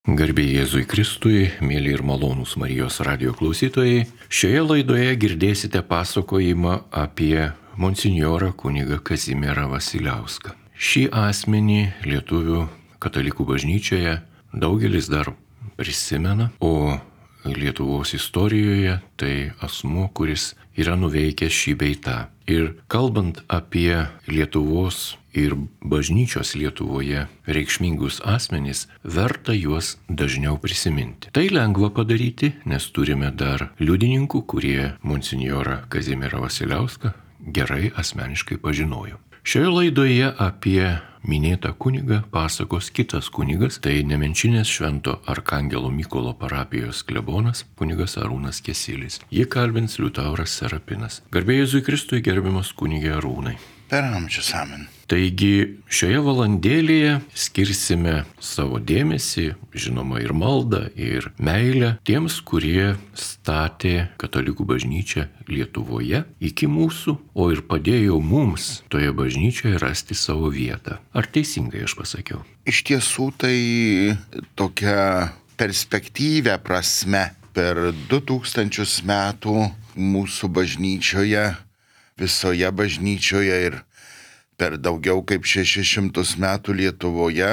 Garbė Jėzui Kristui, mėly ir malonūs Marijos radijo klausytojai, šioje laidoje girdėsite pasakojimą apie monsinjorą kunigą Kazimierą Vasiliauską. Šį asmenį lietuvių katalikų bažnyčioje daugelis dar prisimena, o Lietuvos istorijoje tai asmuo, kuris yra nuveikęs šį bei tą. Ir kalbant apie Lietuvos ir bažnyčios Lietuvoje reikšmingus asmenys, verta juos dažniau prisiminti. Tai lengva padaryti, nes turime dar liudininkų, kurie monsinjorą Kazimierą Vasiliauską gerai asmeniškai pažinojo. Šioje laidoje apie minėtą kunigą pasakos kitas kunigas, tai Nemenčinės Švento Arkangelo Mykolo parapijos klebonas kunigas Arūnas Kesilis. Jį kalbins Liutauras Serapinas. Garbė Jėzui Kristui, gerbiamas kunige Arūnai. Per amžius amen. Taigi šioje valandėlėje skirsime savo dėmesį, žinoma, ir maldą, ir meilę tiems, kurie statė katalikų bažnyčią Lietuvoje iki mūsų, o ir padėjo mums toje bažnyčioje rasti savo vietą. Ar teisingai aš pasakiau? Iš tiesų tai tokia perspektyvia prasme per 2000 metų mūsų bažnyčioje, visoje bažnyčioje ir per daugiau kaip 600 metų Lietuvoje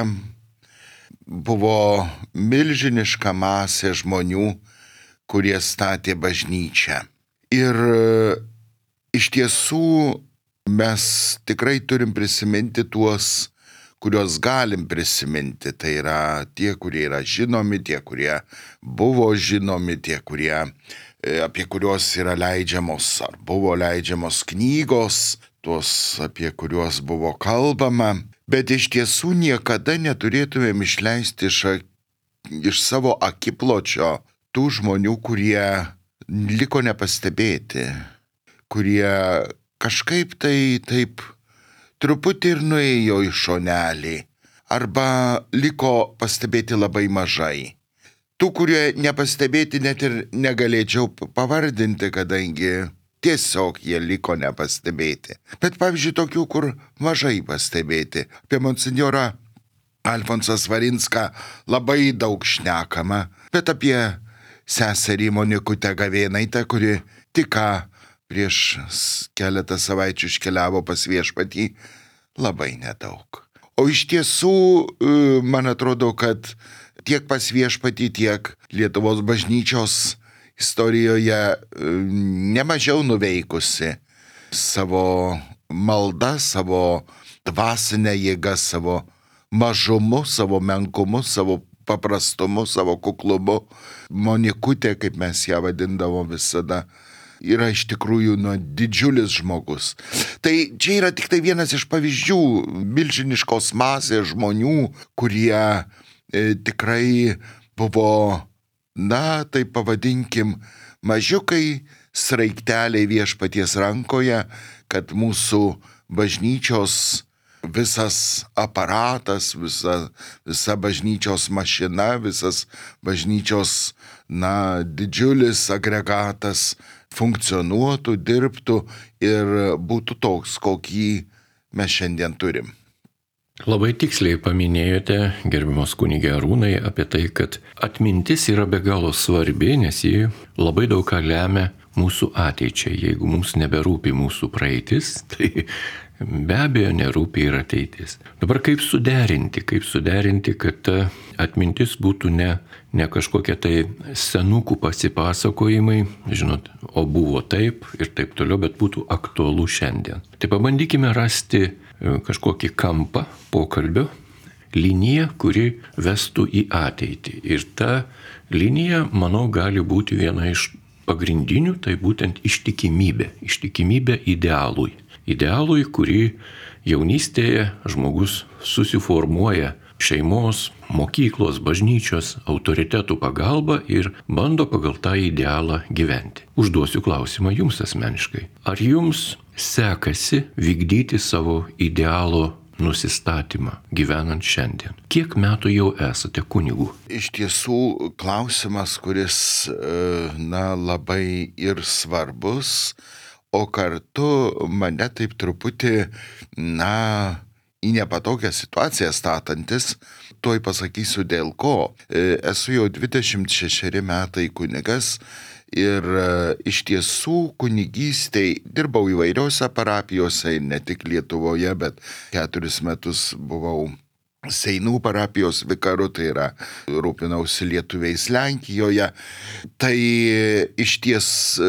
buvo milžiniška masė žmonių, kurie statė bažnyčią. Ir iš tiesų mes tikrai turim prisiminti tuos, kuriuos galim prisiminti. Tai yra tie, kurie yra žinomi, tie, kurie buvo žinomi, tie, apie kuriuos yra leidžiamos ar buvo leidžiamos knygos, tuos, apie kuriuos buvo kalbama, bet iš tiesų niekada neturėtumėm išleisti iš savo akipločio tų žmonių, kurie liko nepastebėti, kurie kažkaip tai taip truputį ir nuėjo į šonelį, arba liko pastebėti labai mažai. Tų, kurie nepastebėti, net ir negalėčiau pavardinti, kadangi tiesiog jie liko nepastebėti. Bet pavyzdžiui, tokių, kur mažai pastebėti. Apie monsinjorą Alfonsą Svarinską labai daug šnekama, bet apie seserį Monikutę Gavėnaitę, kuri tik ką prieš keletą savaičių iškeliavo pas Viešpatį, labai nedaug. O iš tiesų, man atrodo, kad tiek pas Viešpatį, tiek Lietuvos bažnyčios istorijoje nemažiau nuveikusi savo maldą, savo dvasinę jėgą, savo mažumu, savo menkumu, savo paprastumu, savo kuklumu. Monikutė, kaip mes ją vadindavom visada, yra iš tikrųjų didžiulis žmogus. Tai čia yra tik tai vienas iš pavyzdžių milžiniškos masės žmonių, kurie tikrai buvo, tai pavadinkim, mažiukai sraigteliai Viešpaties rankoje, kad mūsų bažnyčios visas aparatas, visa bažnyčios mašina, visas bažnyčios, didžiulis agregatas funkcionuotų, dirbtų ir būtų toks, kokį mes šiandien turim. Labai tiksliai paminėjote, gerbiamas kunige Arūnai, apie tai, kad atmintis yra be galo svarbi, nes ji labai daug ką lemia mūsų ateičiai. Jeigu mums neberūpi mūsų praeitis, tai be abejo nerūpi ir ateitis. Dabar kaip suderinti, kad ta atmintis būtų ne kažkokie tai senukų pasipasakojimai, žinot, o buvo taip ir taip toliau, bet būtų aktualu šiandien. Tai pabandykime rasti kažkokį kampą pokalbio, liniją, kuri vestų į ateitį. Ir ta linija, manau, gali būti viena iš pagrindinių, tai būtent ištikimybė idealui. Idealui, kurį jaunystėje žmogus susiformuoja šeimos, mokyklos, bažnyčios, autoritetų pagalba ir bando pagal tą idealą gyventi. Užduosiu klausimą jums asmeniškai. Ar jums sekasi vykdyti savo idealo nusistatymą gyvenant šiandien? Kiek metų jau esate kunigu? Iš tiesų klausimas, kuris labai ir svarbus, o kartu mane taip truputį į nepatogią situaciją statantis, tuoj pasakysiu dėl ko. Esu jau 26 metai kunigas ir iš tiesų kunigystėj dirbau įvairiose parapijose, ne tik Lietuvoje, bet 4 metus buvau Seinų parapijos vikaru, tai yra rūpinausi lietuviais Lenkijoje. Tai iš ties,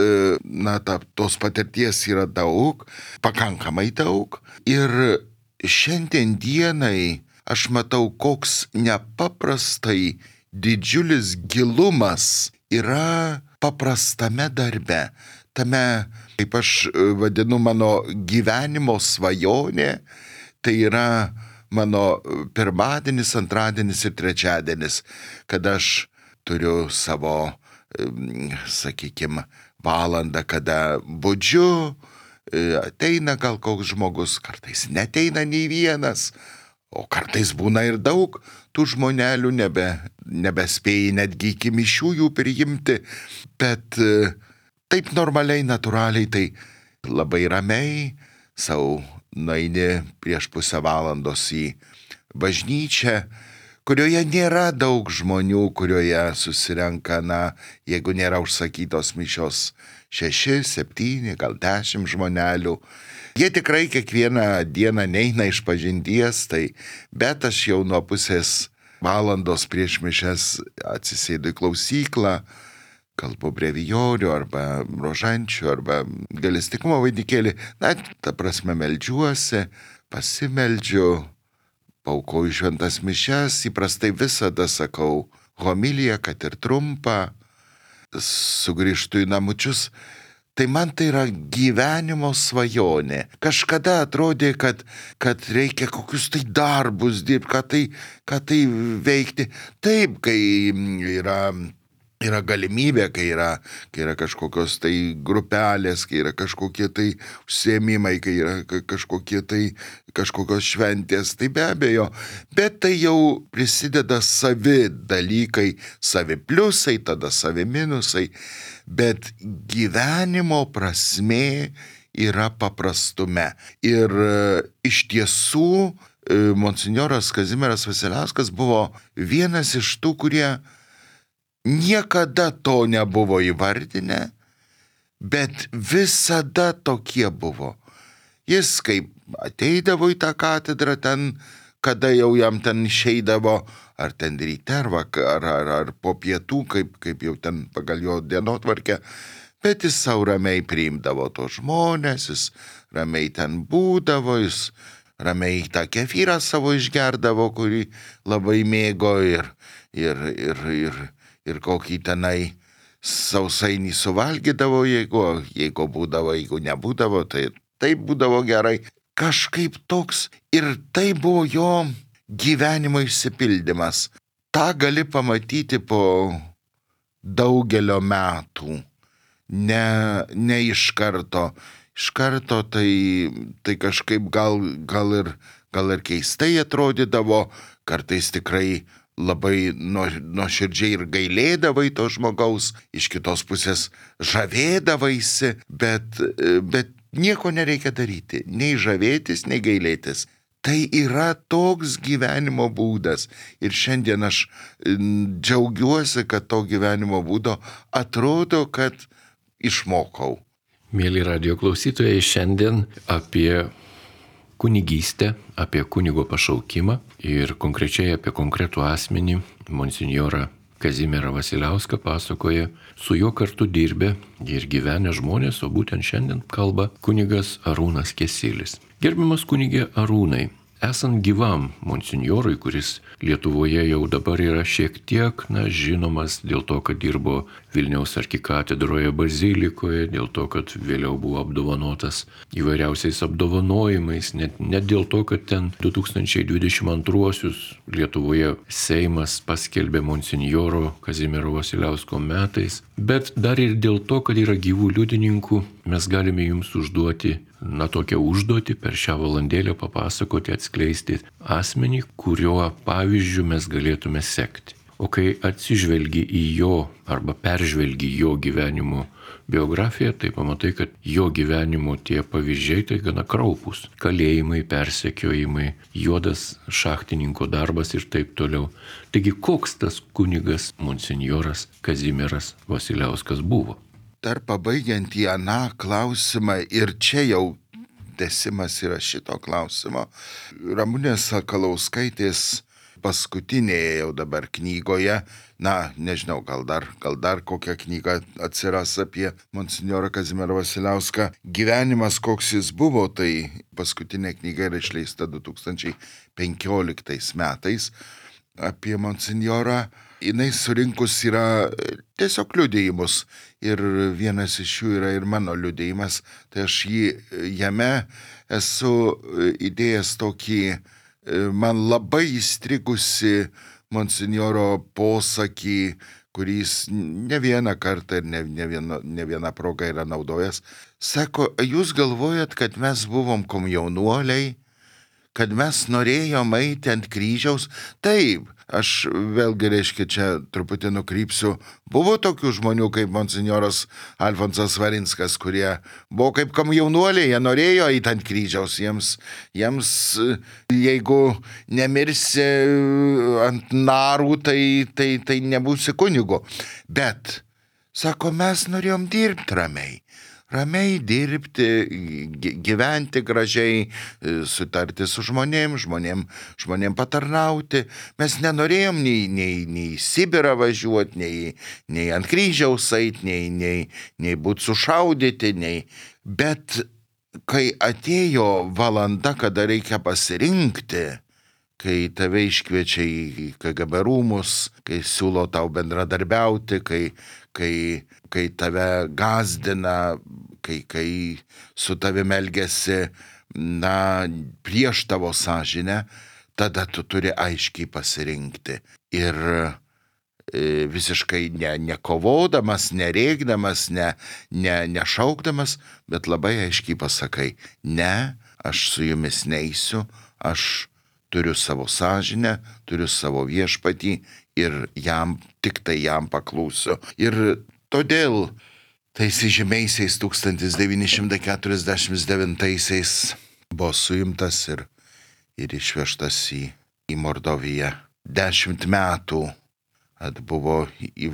tos patirties yra daug, pakankamai daug. Ir šiandien dienai aš matau, koks nepaprastai didžiulis gilumas yra paprastame darbe. Tame, kaip aš vadinu, mano gyvenimo svajonė, tai yra mano pirmadienis, antradienis ir trečiadienis, kad aš turiu savo, sakykime, valandą, kada budžiu, ateina gal koks žmogus, kartais neteina nei vienas, o kartais būna ir daug tų žmonelių, nebespėji netgi iki mišių jų priimti, bet taip normaliai, natūraliai, tai labai ramiai savo nueini prieš pusę valandos į bažnyčią, kurioje nėra daug žmonių, kurioje susirenka, jeigu nėra užsakytos mišios 6, 7, gal 10 žmonelių. Jie tikrai kiekvieną dieną neina iš pažinties, bet aš jau nuo pusės valandos prieš mišias atsisėdu į klausyklą, kalbu brevijorių arba rožančių arba gailestingumo vainikėlį, ta prasme meldžiuosi, pasimeldžiu, paaukoju šventas mišias, įprastai visada sakau homiliją, kad ir trumpą, sugrįžtu į namučius. Tai man tai yra gyvenimo svajonė. Kažkada atrodė, kad reikia kokius tai darbus dirbti, ką tai veikti. Taip, kai yra galimybė, kai yra kažkokios tai grupelės, kai yra kažkokie tai užsiėmimai, kai yra kažkokios šventės, tai be abejo. Bet tai jau prisideda savi dalykai, savi pliusai, tada savi minusai. Bet gyvenimo prasmė yra paprastume. Ir iš tiesų monsinjoras Kazimieras Vasiliauskas buvo vienas iš tų, kurie niekada to nebuvo įvardinę, bet visada tokie buvo. Jis kaip ateidavo į tą katedrą ten, kada jau jam ten išeidavo, ar ten ryte, ar po pietų, kaip jau ten pagal jo dienotvarkę, bet jis savo ramiai priimdavo tos žmonės, jis ramiai ten būdavo, jis ramiai tą kefyrą savo išgerdavo, kurį labai mėgo ir kokį tenai sausainį suvalgydavo, jeigu būdavo, jeigu nebūdavo, tai būdavo gerai. Kažkaip toks, ir tai buvo jo gyvenimo išsipildymas. Ta gali pamatyti po daugelio metų, ne iš karto. Iš karto tai kažkaip gal ir keistai atrodydavo, kartais tikrai labai nuoširdžiai ir gailėdavai to žmogaus, iš kitos pusės žavėdavaisi, bet nieko nereikia daryti, nei žavėtis, nei gailėtis. Tai yra toks gyvenimo būdas ir šiandien aš džiaugiuosi, kad to gyvenimo būdo atrodo, kad išmokau. Mėly radijo klausytojai, šiandien apie kunigystę, apie kunigo pašaukimą ir konkrečiai apie konkretų asmenį, monsinjorą Kazimierą Vasiliauską, pasakoja su juo kartu dirbę ir gyvenę žmonės, o būtent šiandien kalba kunigas Arūnas Kesilis. Gerbiamas kunigė Arūnai, esant gyvam monsinjorui, kuris Lietuvoje jau dabar yra šiek tiek žinomas dėl to, kad dirbo Vilniaus arkikatedroje bazilikoje, dėl to, kad vėliau buvo apdovanotas įvairiausiais apdovanojimais, net dėl to, kad ten 2022 Lietuvoje Seimas paskelbė monsinjoro Kazimiero Vasiliausko metais, bet dar ir dėl to, kad yra gyvų liudininkų, mes galime jums užduoti tokią užduotį per šią valandėlę papasakoti, atskleisti asmenį, kurio pavyzdžių mes galėtume sekti. O kai atsižvelgi į jo arba peržvelgi jo gyvenimo biografiją, tai pamatai, kad jo gyvenimo tie pavyzdžiai tai gana kraupus. Kalėjimai, persekiojimai, juodas šachtininko darbas ir taip toliau. Taigi koks tas kunigas monsinjoras Kazimieras Vasiliauskas buvo? Dar pabaigiant į aną klausimą, ir čia jau tęsimas yra šito klausimo, Ramunės Sakalauskaitės paskutinėje jau dabar knygoje, nežinau, gal dar kokia knyga atsiras apie monsinjorą Kazimierą Vasiliauską. Gyvenimas, koks jis buvo, tai paskutinė knyga yra išleista 2015 metais apie monsinjorą. Jinai surinkus yra tiesiog liudijimus ir vienas iš jų yra ir mano liudijimas, tai aš jame esu įdėjęs tokį man labai įstrigusi monsinjoro posakį, kuris ne vieną kartą ir ne vieną progą yra naudojęs. Sako, jūs galvojat, kad mes buvom komjaunuoliai, kad mes norėjom eiti ant kryžiaus? Taip, aš vėlgi reiškia čia truputį nukrypsiu. Buvo tokių žmonių kaip monsinjoras Alfonsas Svarinskas, kurie buvo kaip komjaunuoliai, jie norėjo eiti ant kryžiaus. Jiems jeigu nemirsi ant narų, tai nebūsi kunigu. Bet, sako, mes norėjom dirbti ramiai dirbti, gyventi gražiai, sutarti su žmonėm patarnauti. Mes nenorėjom nei į Sibirą važiuoti, nei ant kryžiaus eiti, nei būti sušaudyti, Bet kai atėjo valanda, kada reikia pasirinkti, kai tave iškviečia į KGB rūmus, kai siūlo tau bendradarbiauti, kai tave gazdina, kai su tavimi elgiasi, prieš tavo sąžinę, tada tu turi aiškiai pasirinkti. Ir visiškai nekovodamas, nerėkdamas, nešaukdamas, bet labai aiškiai pasakai, ne, aš su jumis neisiu, aš turiu savo sąžinę, turiu savo viešpatį ir tik tai jam paklausiu. Ir todėl tais žymiaisiais 1949 buvo suimtas ir išvežtas į Mordoviją. 10 metų atbuvo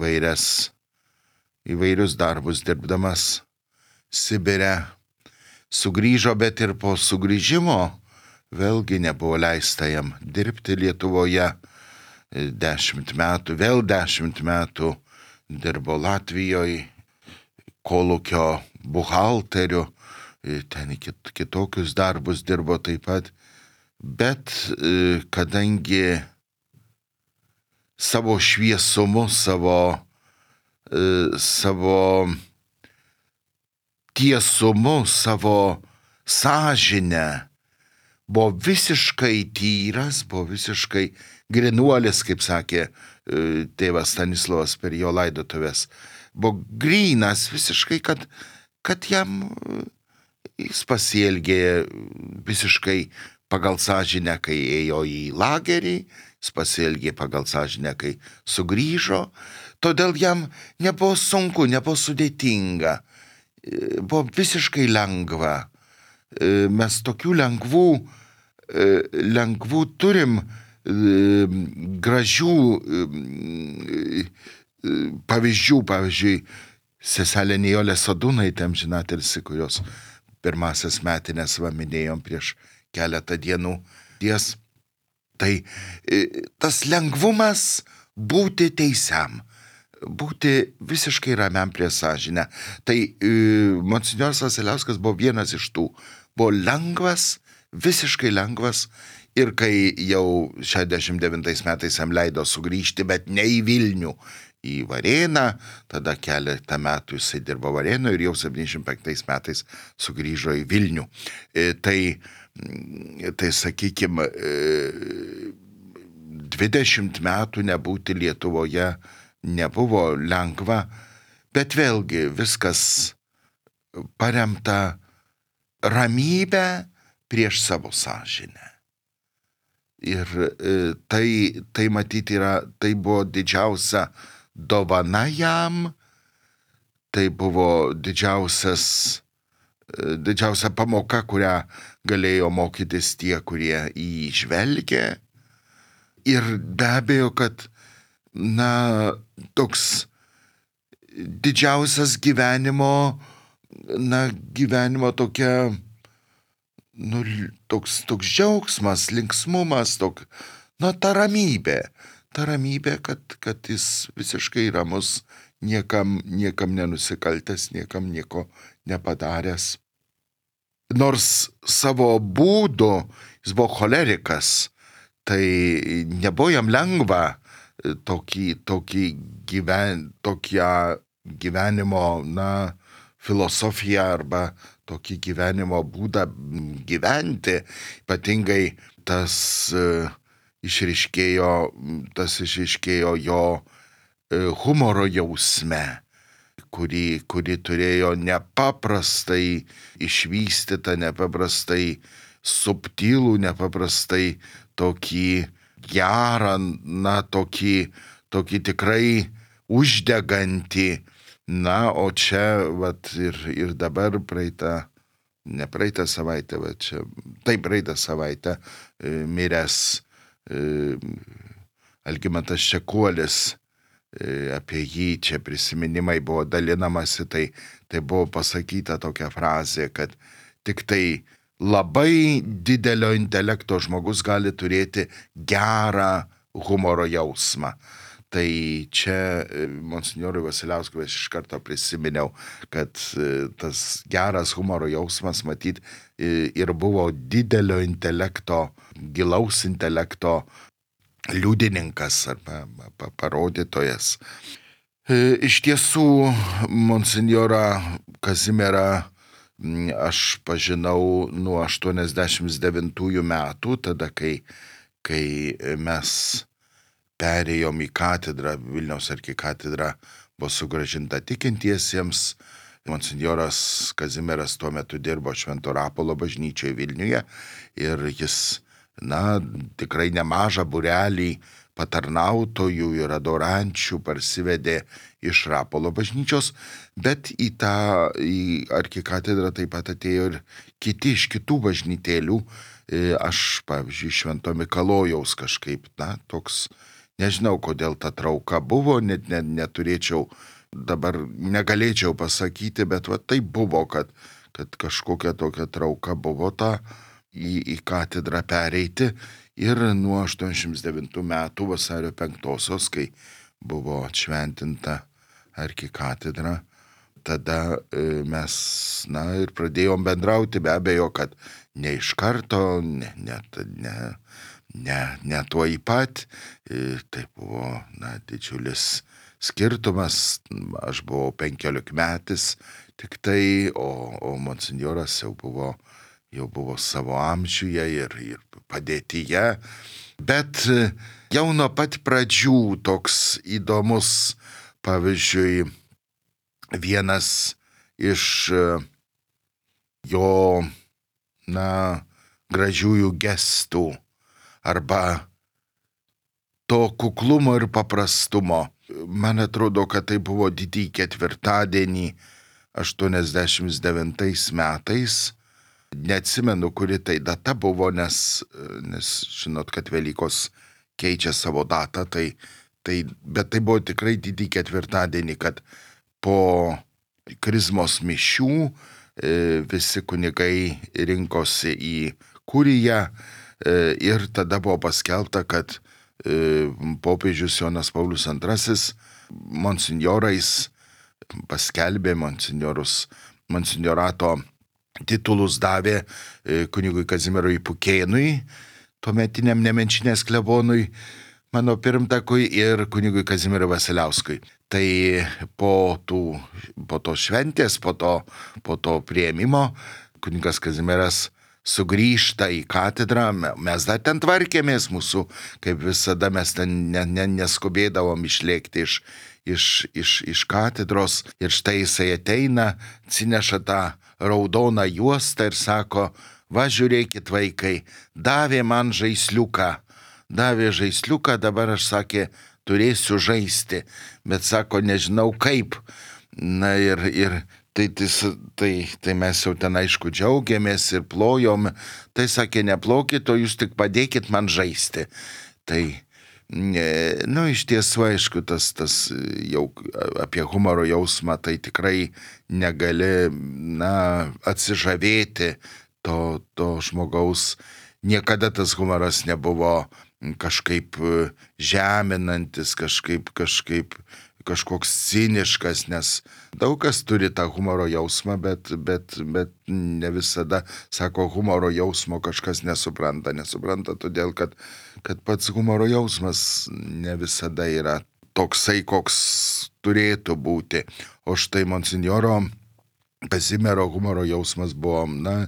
įvairius darbus dirbdamas Sibire. Sugrįžo, bet ir po sugrįžimo vėlgi nebuvo leista jam dirbti Lietuvoje. 10 metų, vėl 10 metų dirbo Latvijoje, kolūkio buhalteriu, ten kitokius darbus dirbo taip pat, bet kadangi savo šviesumu, savo tiesumu, savo sąžinę buvo visiškai tyras, buvo visiškai grinuolis, kaip sakė tėvas Stanislovas per jo laidotuvės. Buvo grynas visiškai, kad jam jis pasielgė visiškai pagal sąžinę, kai ėjo į lagerį, jis pasielgė pagal sąžinę, kai sugrįžo. Todėl jam nebuvo sunku, nebuvo sudėtinga, buvo visiškai lengva. Mes tokių lengvų turim gražių pavyzdžių, pavyzdžiui, seselė Nijolė Sadūnaitė, amžinatilsį, kurios pirmasias metinės minėjom prieš keletą dienų. Tai tas lengvumas būti teisiam, būti visiškai ramiam prie sąžinę. Tai monsinjoras Vasiliauskas buvo vienas iš tų. Buvo lengvas, visiškai lengvas. Ir kai jau 69 metais jam leido sugrįžti, bet ne į Vilnių, į Varėną, tada keletą metų jisai dirbo Varėną ir jau 75 metais sugrįžo į Vilnių. Tai sakykime, 20 metų nebūti Lietuvoje nebuvo lengva, bet vėlgi viskas paremta ramybę prieš savo sąžinę. Ir tai matyti tai buvo didžiausia dovana jam, tai buvo didžiausia pamoka, kurią galėjo mokytis tie, kurie į jį žvelgė. Ir be abejo, kad, toks didžiausias gyvenimo tokia, toks džiaugsmas, linksmumas, ta ramybė, kad jis visiškai ramus, niekam nenusikaltęs, niekam nieko nepadaręs. Nors savo būdu jis buvo cholerikas, tai nebuvo jam lengva tokią gyvenimo, filosofiją arba tokį gyvenimo būdą gyventi. Ypatingai tas išryškėjo jo humoro jausme, kuri turėjo nepaprastai išvystytą, nepaprastai subtilų, nepaprastai tokį gerą, tokį tikrai uždegantį. O čia ir dabar praeitą savaitę miręs Algimantas Čekuolis, apie jį čia prisiminimai buvo dalinamasi, tai buvo pasakyta tokia frazė, kad tik tai labai didelio intelekto žmogus gali turėti gerą humoro jausmą. Tai čia monsinjorui Vasiliauskui aš iš karto prisiminiau, kad tas geras humoro jausmas, matyt, ir buvo didelio intelekto, gilaus intelekto liudininkas arba parodytojas. Iš tiesų, monsinjorą Kazimierą aš pažinau nuo 89 metų, tada kai mes perėjom į katedrą, Vilniaus arkikatedra buvo sugrąžinta tikintiesiems. Monsinjoras Kazimieras tuo metu dirbo Švento Rapolo bažnyčioje Vilniuje ir jis, tikrai nemažą būrelį patarnautojų ir adorančių parsivedė iš Rapolo bažnyčios, bet į arkikatedrą taip pat atėjo ir kiti iš kitų bažnytėlių. Aš, pavyzdžiui, Švento Mikalojaus kažkaip, toks, nežinau, kodėl ta trauka buvo, net neturėčiau, dabar negalėčiau pasakyti, bet tai buvo, kad kažkokia tokia trauka buvo į katedrą pereiti. Ir nuo 89 metų vasario 5-osios, kai buvo atšventinta arkikatedra, tada mes, ir pradėjom bendrauti, be abejo, kad ne iš karto, ne tuoj pat. Tai buvo, didžiulis skirtumas. Aš buvau 15-metis tik tai, o monsinjoras jau buvo savo amžiuje ir padėtyje. Bet jau nuo pat pradžių toks įdomus, pavyzdžiui, vienas iš jo, gražiųjų gestų arba to kuklumo ir paprastumo. Man atrodo, kad tai buvo didįjį ketvirtadienį 89 metais. Neatsimenu, kuri tai data buvo, nes žinot, kad Velykos keičia savo datą, bet tai buvo tikrai didįjį ketvirtadienį, kad po krizmos mišių visi kunigai rinkosi į kuriją ir tada buvo paskelbta, kad popiežius Jonas Paulius II monsinjorais paskelbė, monsinjorato titulus davė kunigui Kazimierui Pukėnui, tuometiniam Nemenčinės klebonui, mano pirmtakui, ir kunigui Kazimierui Vasiliauskui. Tai po to šventės, po to priėmimo, kunigas Kazimieras sugrįžta į katedrą. Mes dar ten tvarkėmės, mūsų, kaip visada, mes ten neskubėdavom išlėkti iš katedros. Ir štai jisai ateina, atsineša tą raudoną juostą ir sako: va, žiūrėkit, vaikai, davė man žaisliuką, dabar aš, sakė, turėsiu žaisti, bet sako, nežinau kaip. Na ir tai mes jau ten aišku džiaugiamės ir plojom. Tai sakė, neplokit, o jūs tik padėkit man žaisti. Tai, iš tiesų, aišku, tas jau apie humoro jausmą, tai tikrai negali, atsižavėti to žmogaus. Niekada tas humoras nebuvo kažkaip žeminantis, kažkoks ciniškas, nes daug kas turi tą humoro jausmą, bet ne visada, sako, humoro jausmo kažkas nesupranta, todėl kad pats humoro jausmas ne visada yra toksai, koks turėtų būti. O štai monsinjoro Kazimiero humoro jausmas buvo,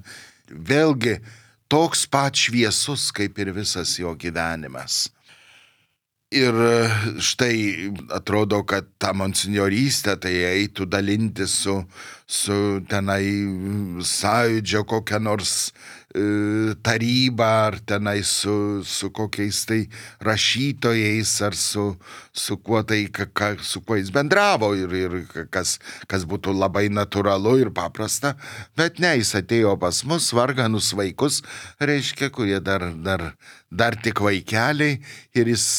vėlgi toks pat šviesus, kaip ir visas jo gyvenimas. Ir štai atrodo, kad tą monsinjorystę tai eitų dalinti su tenai sąjūdžio kokia nors taryba, ar tenai su kokiais tai rašytojais, ar su kuo jis bendravo ir kas būtų labai natūralu ir paprasta, bet ne, jis atėjo pas mus, varganus vaikus, reiškia, kurie dar tik vaikeliai, ir jis,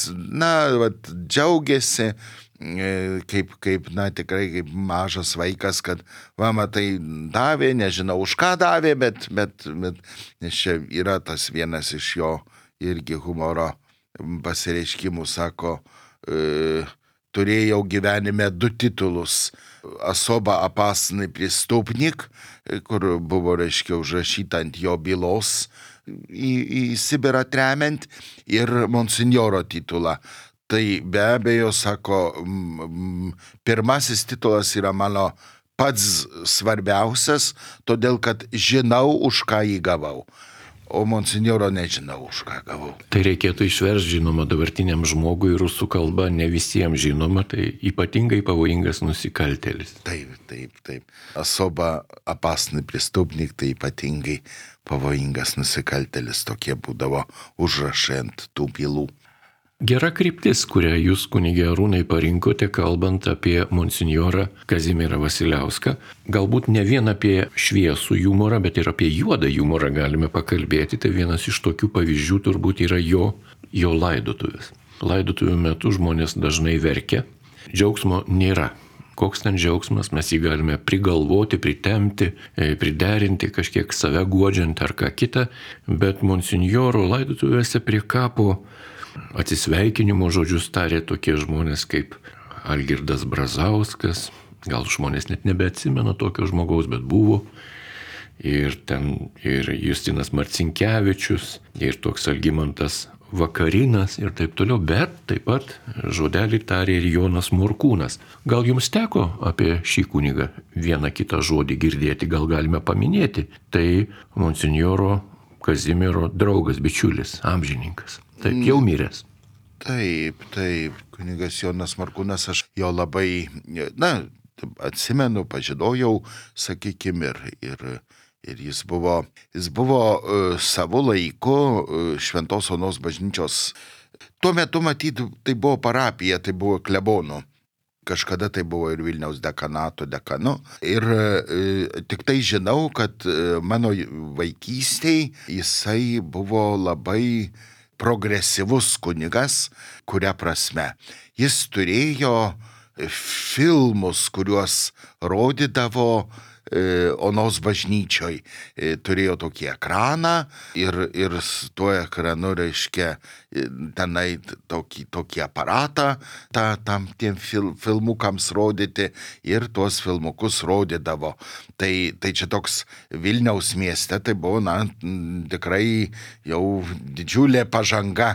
džiaugiasi, kaip tikrai kaip mažas vaikas, kad matai, davė, nežinau už ką davė, bet nes čia yra tas vienas iš jo irgi humoro pasireiškimų, sako, turėjau gyvenime 2 titulus. Особо опасный преступник, kur buvo, reiškia, užrašyta ant jo bylos į Sibirą tremiant, ir monsinjoro titulą. Tai be abejo, sako, pirmasis titulas yra mano pats svarbiausias, todėl kad žinau, už ką jį gavau. O monsinjoro nežinau, už ką gavau. Tai reikėtų išversti, žinoma, dabartiniam žmogui rusų kalba, ne visiems žinoma, tai ypatingai pavojingas nusikaltėlis. Taip. Особо опасный преступник, tai ypatingai pavojingas nusikaltėlis, tokie būdavo užrašai ant tų bylų. Gera kryptis, kurią jūs, kunige Arūnai, parinkote, kalbant apie monsinjorą Kazimierą Vasiliauską. Galbūt ne vien apie šviesų humorą, bet ir apie juodą humorą galime pakalbėti. Tai vienas iš tokių pavyzdžių turbūt yra jo laidotuvės. Laidotuvių metu žmonės dažnai verkia. Džiaugsmo nėra. Koks ten džiaugsmas, mes jį galime prigalvoti, pritempti, priderinti, kažkiek save guodžiant ar ką kitą. Bet monsinjoro laidotuvėse prie kapo atsisveikinimo žodžius tarė tokie žmonės kaip Algirdas Brazauskas, gal žmonės net nebeatsimena tokio žmogaus, bet buvo, ir Justinas Marcinkevičius, ir toks Algimantas Vakarinas ir taip toliau, bet taip pat žodelį tarė ir Jonas Morkūnas. Gal jums teko apie šį kunigą vieną kitą žodį girdėti, gal galime paminėti? Tai monsinjoro Kazimiero draugas, bičiulis, amžininkas. Taip, jau miręs. Taip, kunigas Jonas Morkūnas, aš jo labai, atsimenu, pažinojau, sakykime, ir jis buvo savo laiku Šventos Onos bažnyčios. Tuo metu, matyt, tai buvo parapija, tai buvo klebonų. Kažkada tai buvo ir Vilniaus dekanato dekanu. Ir tik tai žinau, kad mano vaikystėj jisai buvo labai progresyvus kunigas, kuria prasme. Jis turėjo filmus, kuriuos rodydavo Onos bažnyčioj. Turėjo tokį ekraną ir su tuo ekranu, reiškia, tenai tokį aparatą tam tiem filmukams rodyti, ir tuos filmukus rodydavo. Tai čia toks Vilniaus mieste, tai buvo, tikrai jau didžiulė pažanga,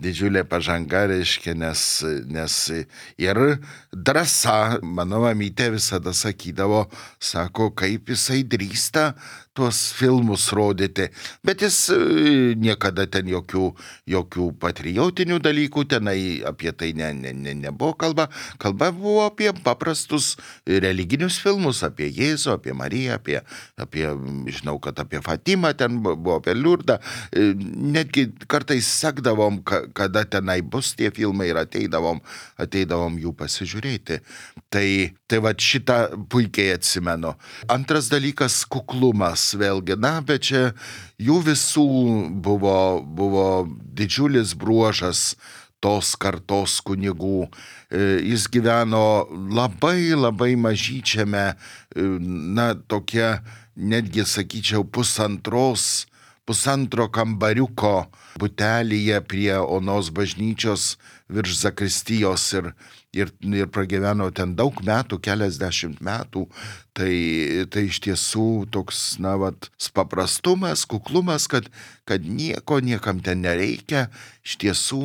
reiškia, nes ir drąsa, mano mamytė visada sakydavo, sako, kaip jisai drįsta tuos filmus rodyti, bet jis niekada ten jokių patriotinių dalykų tenai apie tai nebuvo kalba. Kalba buvo apie paprastus religinius filmus, apie Jėzų, apie Mariją, apie žinau, kad apie Fatimą ten buvo, apie Liurdą. Netgi kartais sekdavom, kada tenai bus tie filmai ir ateidavom jų pasižiūrėti. Tai va šitą puikiai atsimenu. Antras dalykas - kuklumas vėlgi, bet čia jų visų buvo didžiulis bruožas tos kartos kunigų. Jis gyveno labai, labai mažyčiame, tokia, netgi sakyčiau, pusantro kambariuko butelyje prie Onos bažnyčios virš zakristijos ir pragyveno ten daug metų, keliasdešimt metų. Tai iš tiesų toks, paprastumas, kuklumas, kad nieko niekam ten nereikia. Iš tiesų,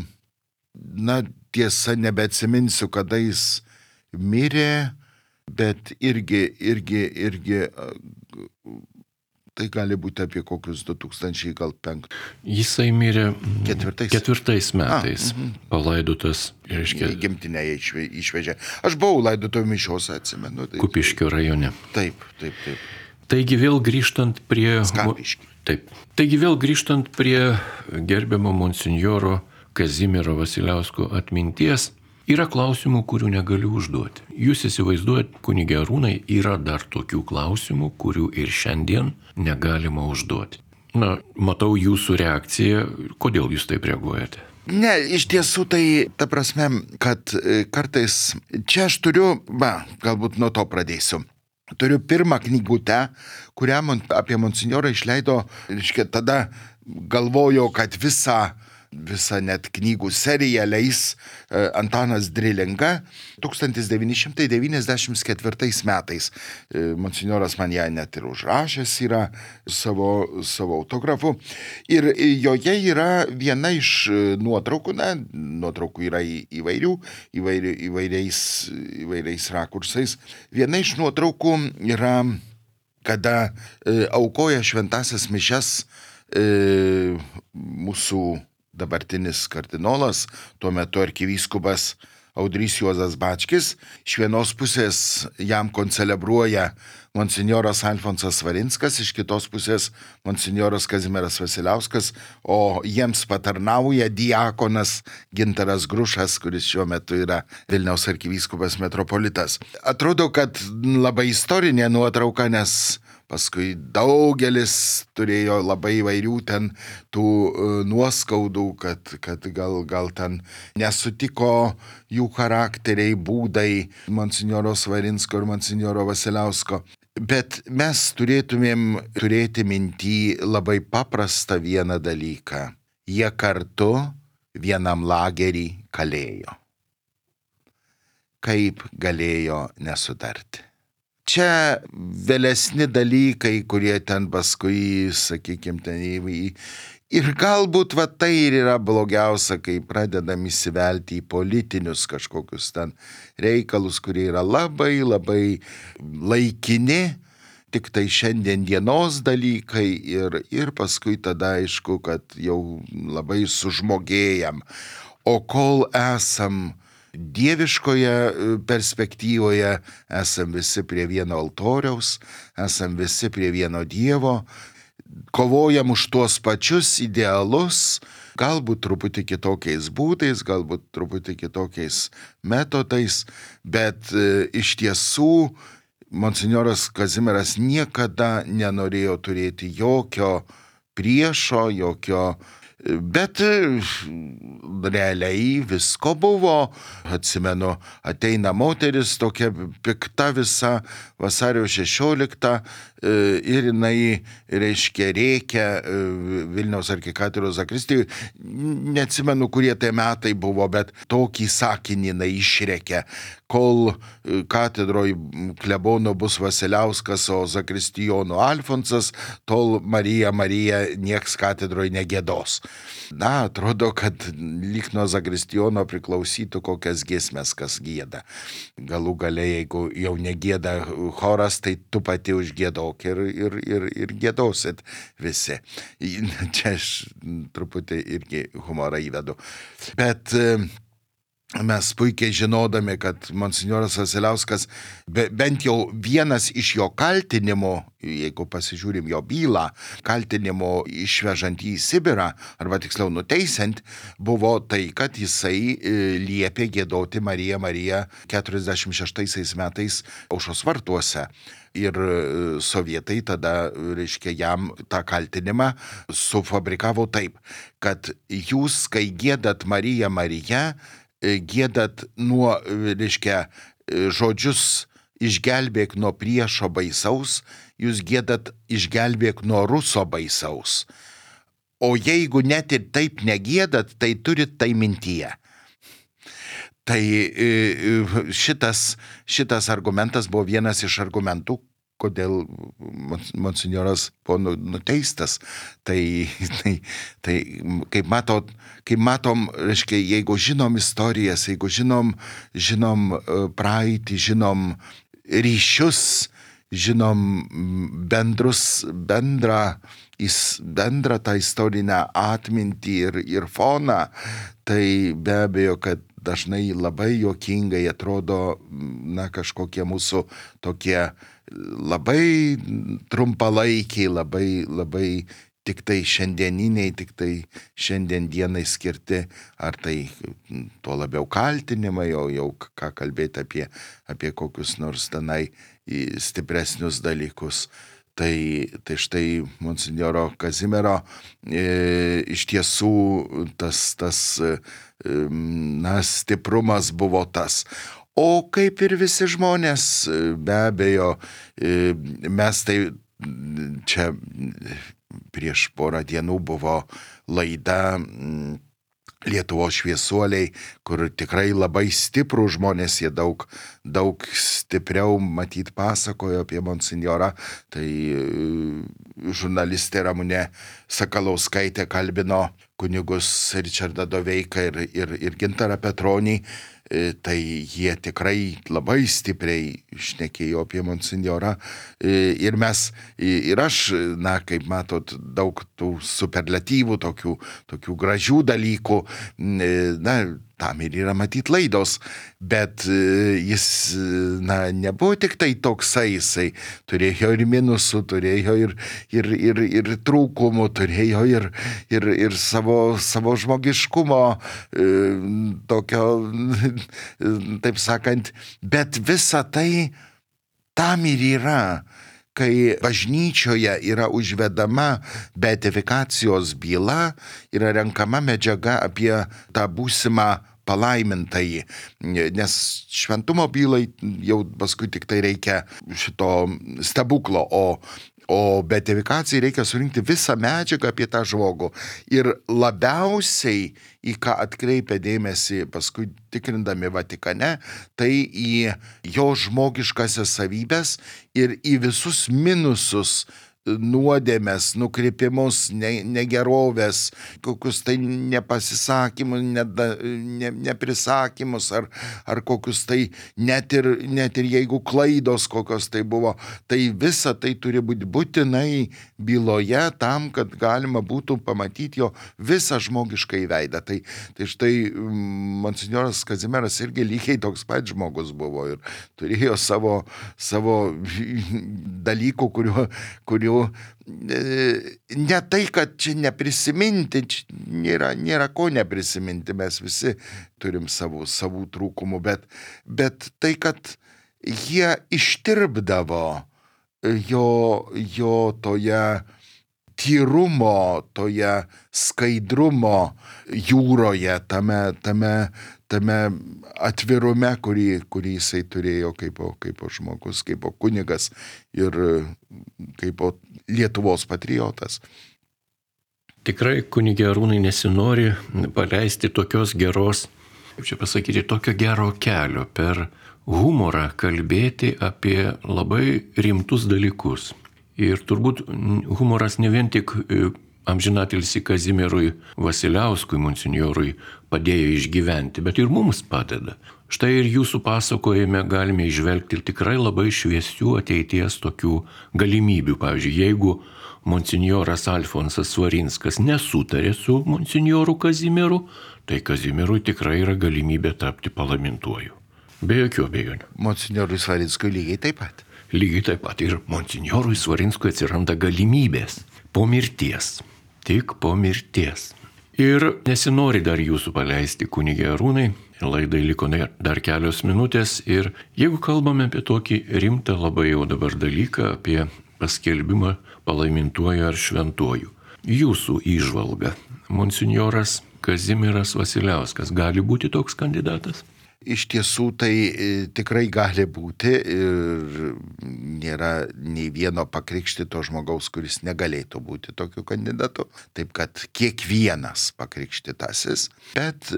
tiesa, nebeatsiminsiu, kada jis mirė, bet irgi tai gali būti apie kokius 2005. Jisai mirė ketvirtais metais. Palaidotas, reiškia. Gimtinę išvežė. Aš buvau laidotuvių mišiose, atsimenu. Kupiškio rajone. Taip. Taigi vėl grįžtant prie... Skapiškį. Taip. Taigi vėl grįžtant prie gerbiamo monsinjoro Kazimiero Vasiliausko atminties, yra klausimų, kurių negaliu užduoti. Jūs įsivaizduojat, kunige Arūnai, yra dar tokių klausimų, kurių ir šiandien negalima užduoti. Matau jūsų reakciją, kodėl jūs taip reaguojate? Ne, iš tiesų tai, ta prasme, kad kartais, čia aš turiu, galbūt nuo to pradėsiu. Turiu pirmą knygutę, kurią apie monsinjorą išleido, tada galvojo, kad visą net knygų seriją leis Antanas Drilinga 1994 metais. Monsinjoras man ją net ir užrašęs yra savo autografu. Ir joje yra viena iš nuotraukų, nuotraukų yra įvairiais rakursais. Viena iš nuotraukų yra, kada aukoja šventasias mišias mūsų dabartinis kardinolas, tuo metu arkivyskupas Audrys Juozas Bačkis. Iš vienos pusės jam koncelebruoja monsinjoras Alfonsas Svarinskas, iš kitos pusės monsinjoras Kazimieras Vasiliauskas, o jiems patarnauja diakonas Gintaras Grušas, kuris šiuo metu yra Vilniaus arkivyskupas metropolitas. Atrodo, kad labai istorinė nuotrauka, nes paskui daugelis turėjo labai įvairių ten tų nuoskaudų, kad gal ten nesutiko jų charakteriai, būdai monsinjoro Svarinsko ir monsinjoro Vasiliausko. Bet mes turėtumėm turėti minty labai paprastą vieną dalyką. Jie kartu vienam lagerį kalėjo. Kaip galėjo nesutarti? Čia vėlesni dalykai, kurie ten paskui, sakykime, ten ir galbūt tai ir yra blogiausia, kai pradedam įsivelti į politinius kažkokius ten reikalus, kurie yra labai, labai laikini, tik tai šiandien dienos dalykai ir paskui tada aišku, kad jau labai sužmogėjam. O kol esam dieviškoje perspektyvoje, esam visi prie vieno altoriaus, esam visi prie vieno Dievo, kovojam už tuos pačius idealus, galbūt truputį kitokiais būdais, galbūt truputį kitokiais metodais, bet iš tiesų monsinjoras Kazimieras niekada nenorėjo turėti jokio priešo, bet realiai visko buvo. Atsimenu, ateina moteris tokia pikta visa vasario 16 ir jinai, reiškia, rėkia Vilniaus arkikatedros zakristijoj. Neatsimenu, kurie tai metai buvo, bet tokį sakinį jinai išrėkia. Kol katedroj klebono bus Vasiliauskas, o zakristijono Alfonsas, tol Marija nieks katedroj negėdos. Atrodo, kad lyg nuo zakristijono priklausytų kokias giesmes, kas gieda. Galų gale, jeigu jau negėda choras, tai tu pati užgiedok ir gėdosit visi. Čia aš truputį irgi humorą įvedu. Bet mes puikiai žinodami, kad monsinjoras Vasiliauskas, bent jau vienas iš jo kaltinimų, jeigu pasižiūrim jo bylą, kaltinimų išvežant jį į Sibirą, arba tiksliau nuteisiant, buvo tai, kad jisai liepė giedoti Marija Marija 46 metais Aušros vartuose. Ir sovietai tada, reiškia, jam tą kaltinimą sufabrikavo taip, kad jūs, kai giedat Marija Marija, giedat nuo, reiškia, žodžius išgelbėk nuo priešo baisaus, jūs giedat išgelbėk nuo ruso baisaus. O jeigu net ir taip negiedat, tai turit tai mintyje. Tai šitas argumentas buvo vienas iš argumentų, kodėl monsinjoras buvo nuteistas. Tai kaip matom, reiškia, jeigu žinom istorijas, jeigu žinom praeitį, žinom ryšius, žinom bendrą tą istorinę atmintį ir foną, tai be abejo, kad dažnai labai juokingai atrodo, kažkokie mūsų tokie labai trumpalaikiai, labai tik tai šiandieniniai, tik tai šiandien dienai skirti, ar tai tuo labiau kaltinimai, jau ką kalbėti apie kokius nors tenai stipresnius dalykus. Tai štai monsinjoro Kazimiero iš tiesų tas stiprumas buvo tas. O kaip ir visi žmonės, be abejo, mes tai čia prieš porą dienų buvo laida Lietuvos šviesuoliai, kur tikrai labai stiprų žmonės, jie daug stipriau matyt pasakojo apie monsinjorą. Tai žurnalistė Ramunė Sakalauskaitė kalbino kunigus Ričardą Doveiką ir Gintarą Petronį. Tai jie tikrai labai stipriai šnekėjo apie monsinjorą. Ir aš, kaip matot, daug tų superlatyvų, tokių gražių dalykų, tam ir yra matyt laidos, bet jis, nebuvo tik tai toksai, jisai turėjo ir minusų, turėjo ir trūkumų, turėjo ir savo žmogiškumo, tokio, taip sakant, bet visa tai tam ir yra, kai bažnyčioje yra užvedama beatifikacijos byla, yra renkama medžiaga apie tą būsimą palaimintąjį, nes šventumo bylai jau paskui tik tai reikia šito stebuklo, o beatifikacijai reikia surinkti visą medžiagą apie tą žmogų. Ir labiausiai, į ką atkreipia dėmesį paskui tikrindami Vatikane, tai į jo žmogiškasias savybės ir į visus minusus, nuodėmes, nukrypimus, negerovės, kokius tai nepasisakymus, neprisakymus, ar kokius tai net ir jeigu klaidos kokios tai buvo, tai visa tai turi būti būtinai byloje tam, kad galima būtų pamatyti jo visą žmogišką veidą. Tai štai monsinjoras Kazimieras irgi lygiai toks pat žmogus buvo ir turėjo savo dalykų, kurių ne tai, kad čia neprisiminti, nėra ko neprisiminti, mes visi turim savų trūkumų, bet tai, kad jie ištirpdavo jo toje tyrumo, toje skaidrumo jūroje, tame atvirume, kurį jisai turėjo kaip žmogus, kaip kunigas ir kaip Lietuvos patriotas. Tikrai, kunige Arūnai, nesinori paleisti tokios geros, kaip čia pasakyti, tokio gero kelio per humorą kalbėti apie labai rimtus dalykus. Ir turbūt humoras ne vien tik amžinatilsį Kazimierui Vasiliauskui, monsinjorui, padėjo išgyventi, bet ir mums padeda. Štai ir jūsų pasakojime galime įžvelgti ir tikrai labai šviesių ateities tokių galimybių. Pavyzdžiui, jeigu monsinjoras Alfonsas Svarinskas nesutarė su monsinjoru Kazimieru, tai Kazimierui tikrai yra galimybė tapti palaimintuoju. Be jokių abejonių. Monsinjorui Svarinskui lygiai taip pat. Lygiai taip pat ir monsinjorui Svarinskui atsiranda galimybės po mirties. Tik po mirties. Ir nesinori dar jūsų paleisti, kunige Arūnai. Laidai liko dar kelios minutės ir jeigu kalbame apie tokį rimtą labai jau dabar dalyką, apie paskelbimą palaimintuoju ar šventuoju. Jūsų įžvalga, monsinjoras Kazimieras Vasiliauskas, gali būti toks kandidatas? Iš tiesų tai tikrai gali būti ir nėra nei vieno pakrikštito žmogaus, kuris negalėtų būti tokiu kandidatu. Taip kad kiekvienas pakrikštitasis. Bet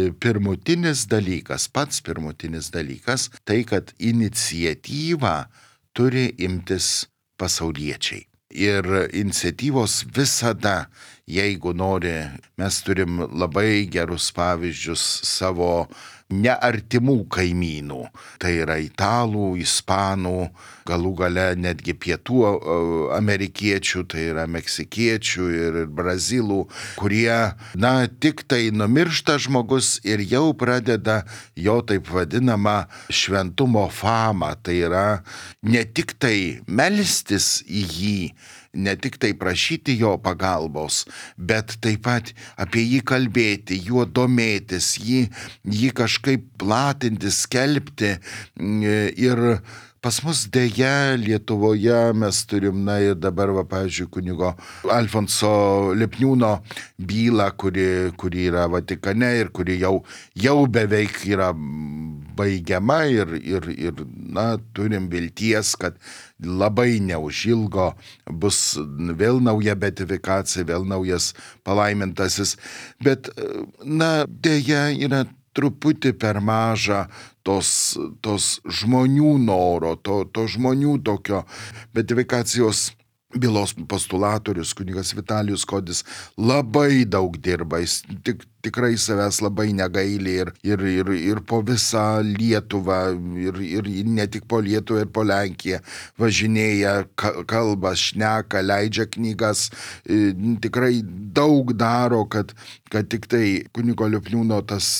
pats pirmutinis dalykas, tai kad iniciatyvą turi imtis pasauliečiai. Ir iniciatyvos visada, jeigu nori, mes turim labai gerus pavyzdžius savo neartimų kaimynų. Tai yra italų, ispanų, galų gale netgi pietų amerikiečių, tai yra meksikiečių ir brazilų, kurie, tik tai numiršta žmogus ir jau pradeda jo taip vadinamą šventumo famą. Tai yra ne tik tai melstis į jį, ne tik tai prašyti jo pagalbos, bet taip pat apie jį kalbėti, juo domėtis, jį kažkaip platinti, skelbti. Ir pas mus dėja Lietuvoje mes turim, ir dabar, pavyzdžiui, kunigo Alfonso Lipniūno bylą, kuri yra Vatikane ir kuri jau beveik yra baigiama ir turim vilties, kad labai neužilgo bus vėl nauja beatifikacija, vėl naujas palaimintasis. Bet, dėja yra truputį per maža tos žmonių noro, to žmonių tokio beatifikacijos bylos postulatorius, kunigas Vitalijus Kodis, labai daug dirba, jis tikrai savęs labai negaili ir po visą Lietuvą, ir ne tik po Lietuvą, ir po Lenkiją važinėja, kalba, šneka, leidžia knygas, tikrai daug daro, kad tik tai kunigo Lipniūno tas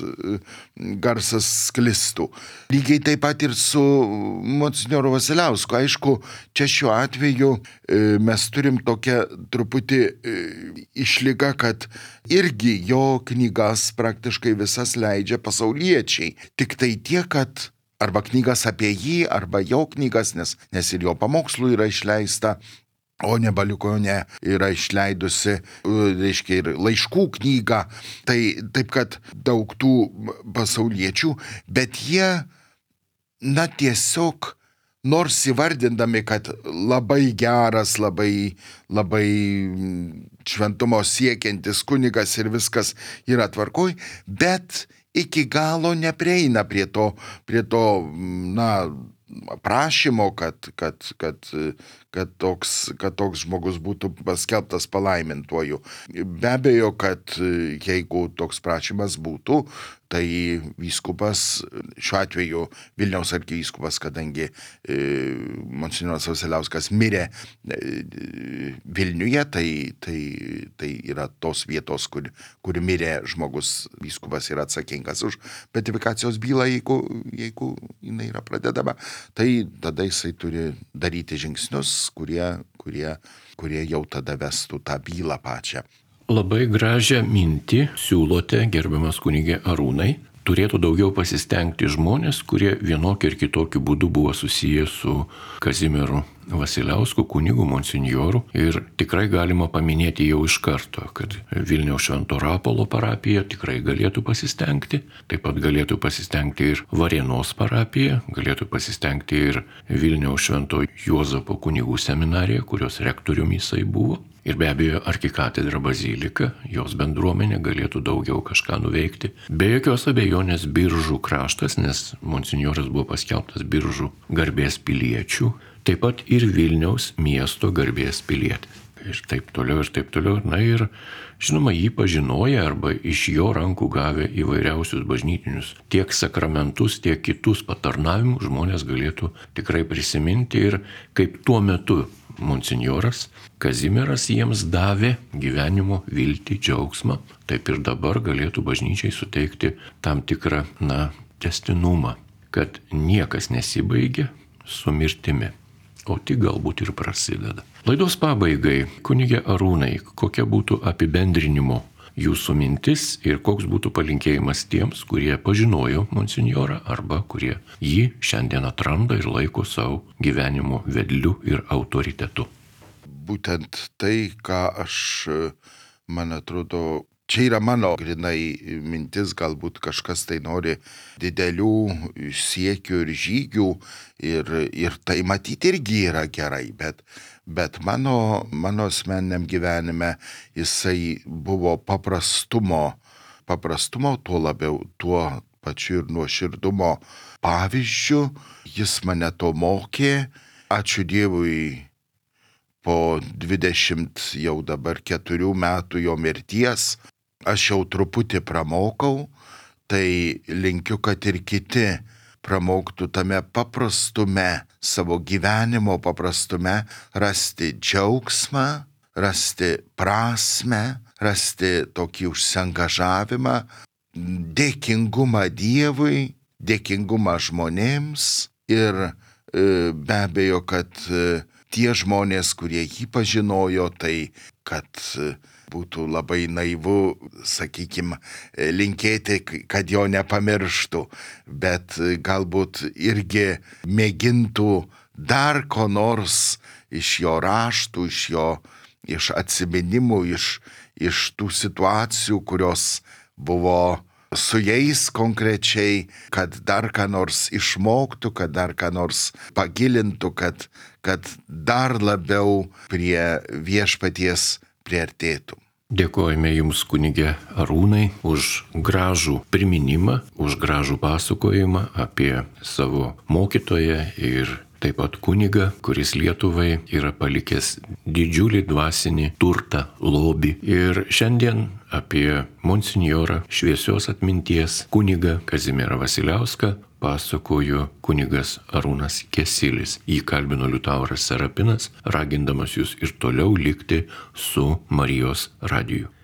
garsas sklistų. Lygiai taip pat ir su monsinjoru Vasiliausku. Aišku, čia šiuo atveju mes turim tokią truputį išlygą, kad irgi jo knygas praktiškai visas leidžia pasauliečiai. Tik tai tiek, kad arba knygas apie jį, arba jo knygas, nes ir jo pamokslų yra išleista, o ne Baliukonė yra išleidusi, reiškia, ir laiškų knygą. Tai taip, kad daug tų pasauliečių, bet jie, tiesiog, nors įvardindami, kad labai geras, labai šventumo siekiantis kunigas ir viskas yra tvarkoj, bet iki galo neprieina prie to prašymo, kad toks žmogus būtų paskelbtas palaimintuoju. Be abejo, kad jeigu toks prašymas būtų, tai vyskupas, šiuo atveju Vilniaus arkivyskupas, kadangi monsinjoras Vasiliauskas mirė Vilniuje, tai yra tos vietos, kur mirė žmogus, vyskupas yra atsakingas už beatifikacijos bylą, jeigu jinai yra pradedama, tai tada jisai turi daryti žingsnius, kurie jau tada vestų tą bylą pačią. Labai gražią mintį siūlote, gerbiamas kunige Arūnai. Turėtų daugiau pasistengti žmonės, kurie vienokiu ir kitokiu būdu buvo susiję su Kazimieru Vasiliausku, kunigu, monsinjoru. Ir tikrai galima paminėti jau iš karto, kad Vilniaus Švento Rapolo parapija tikrai galėtų pasistengti. Taip pat galėtų pasistengti ir Varėnos parapija, galėtų pasistengti ir Vilniaus Švento Juozapo kunigų seminarija, kurios rektoriumi jisai buvo. Ir be abejo, arkikatedra bazilika, jos bendruomenė galėtų daugiau kažką nuveikti. Be jokios abejonės Biržų kraštas, nes monsinjoras buvo paskelbtas Biržų garbės piliečių, taip pat ir Vilniaus miesto garbės pilietis. ir taip toliau, ir taip toliau. Na ir, žinoma, jį pažinoję arba iš jo rankų gavę įvairiausius bažnytinius tiek sakramentus, tiek kitus patarnavimus žmonės galėtų tikrai prisiminti ir kaip tuo metu monsinjoras Kazimieras jiems davė gyvenimo viltį, džiaugsmą, taip ir dabar galėtų bažnyčiai suteikti tam tikrą, testinumą, kad niekas nesibaigia su mirtimi, o tik galbūt ir prasideda. Laidos pabaigai, kunige Arūnai, kokia būtų apibendrinimo jūsų mintis ir koks būtų palinkėjimas tiems, kurie pažinojo monsinjorą arba kurie jį šiandien atranda ir laiko savo gyvenimo vedliu ir autoritetu? Būtent tai, ką man atrodo, čia yra mano grinai mintis, galbūt kažkas tai nori didelių siekių ir žygių ir tai matyti irgi yra gerai, bet mano asmeniniam gyvenime jisai buvo paprastumo, tuo labiau, tuo pačiu ir nuoširdumo pavyzdžių, jis mane to mokė, ačiū Dievui. Po 20 jau dabar 4 metų jo mirties aš jau truputį pramokau, tai linkiu, kad ir kiti pramoktų tame paprastume, savo gyvenimo paprastume, rasti džiaugsmą, rasti prasmę, rasti tokį užsiangažavimą, dėkingumą Dievui, dėkingumą žmonėms ir be abejo, kad tie žmonės, kurie jį pažinojo, tai kad būtų labai naivu, sakykime, linkėti, kad jo nepamirštų, bet galbūt irgi mėgintų dar ko nors iš jo raštų, iš atsiminimų, iš tų situacijų, kurios buvo su jais konkrečiai, kad dar ką nors išmoktų, kad dar ką nors pagilintų, kad dar labiau prie viešpaties priartėtų. Dėkojame Jums, kunige Arūnai, už gražų priminimą, už gražų pasakojimą apie savo mokytoją ir taip pat kunigą, kuris Lietuvai yra palikęs didžiulį dvasinį turtą, lobį. Ir šiandien apie monsinjorą šviesios atminties kunigą Kazimierą Vasiliauską pasakojo kunigas Arūnas Kesilis. Jį kalbino Liutauras Serapinas, ragindamas jūs ir toliau likti su Marijos radiju.